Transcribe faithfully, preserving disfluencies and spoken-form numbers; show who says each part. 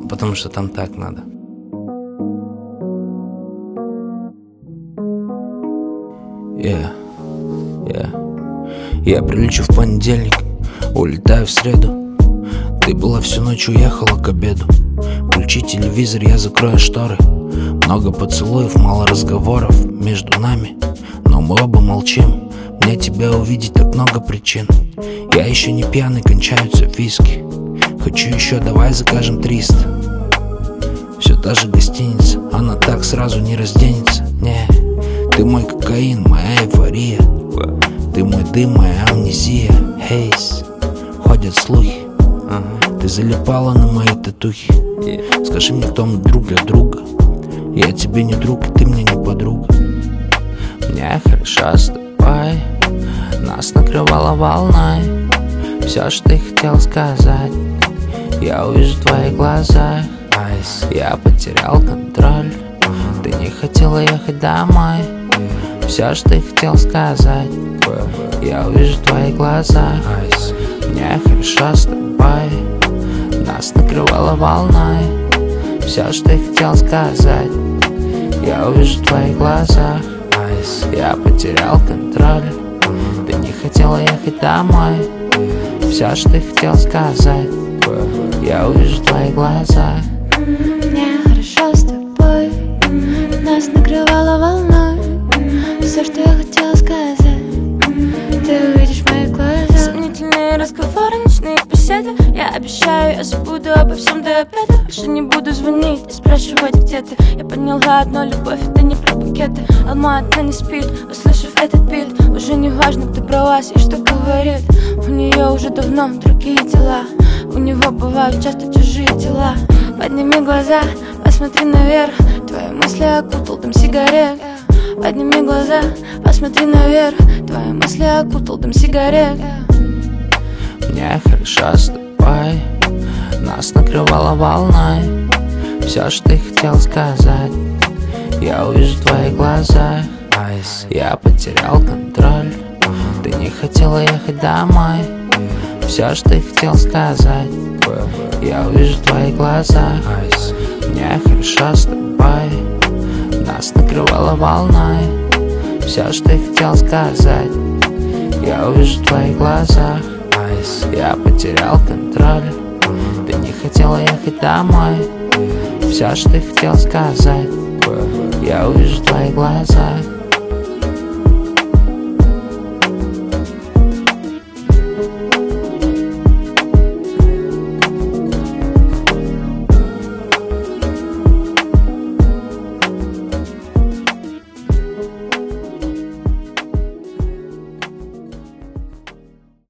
Speaker 1: потому что там так надо. Yeah, yeah. Я прилечу в понедельник, улетаю в среду. Ты была всю ночь, уехала к обеду. Включи телевизор, я закрою шторы. Много поцелуев, мало разговоров между нами, но мы оба молчим. Мне тебя увидеть так много причин. Я еще не пьяный, кончаются виски. Хочу еще, давай закажем триста. Все та же гостиница, она так сразу не разденется. Не, ты мой кокаин, моя эйфория. Ты мой дым, моя амнезия. Хейс, ходят слухи, ты залипала на мои татухи. Скажи мне, кто мы друг для друга. Я тебе не друг, и ты мне не подруга. Мне хорошо с тобой, нас накрывала волной. Все, что ты хотел сказать, я увижу в твоих глазах. Я потерял контроль, ты не хотела ехать домой. Все, что ты хотел сказать, я увижу в твоих глазах. Мне хорошо с тобой, нас накрывала волной. Все, что ты хотел сказать, я увижу в твоих глазах. Я потерял контроль, ты не хотела ехать домой. Все, что ты хотел сказать, я увижу в твоих глазах.
Speaker 2: Мне хорошо с тобой, нас накрывала волной. Все, что я хотела сказать, ты увидишь в моих глазах. Сомнительные разговоры, ночные беседы. Я обещаю, я забуду обо всем до обеда. Больше не буду звонить и спрашивать, где ты. Я поняла одно, любовь это не про букеты. Алма одна не спит, услышав этот бит. Уже не важно, кто про вас и что говорит. У нее уже давно другие дела. У него бывают часто чужие тела. Подними глаза, посмотри наверх. Твои мысли окутал дым сигарет. Подними глаза, посмотри наверх. Твои мысли окутал дым сигарет.
Speaker 1: Мне хорошо с тобой, нас накрывала волной. Все, что ты хотел сказать, я увижу в твоих глазах. Я потерял контроль, ты не хотела ехать домой. Все, что ты хотел сказать, я увижу в твоих глазах. Мне хорошо с тобой, нас накрывала волной. Все, что ты хотел сказать, я увижу в твоих глазах. Я потерял контроль, ты не хотела ехать домой. Все, что ты хотел сказать, я увижу в твоих глазах.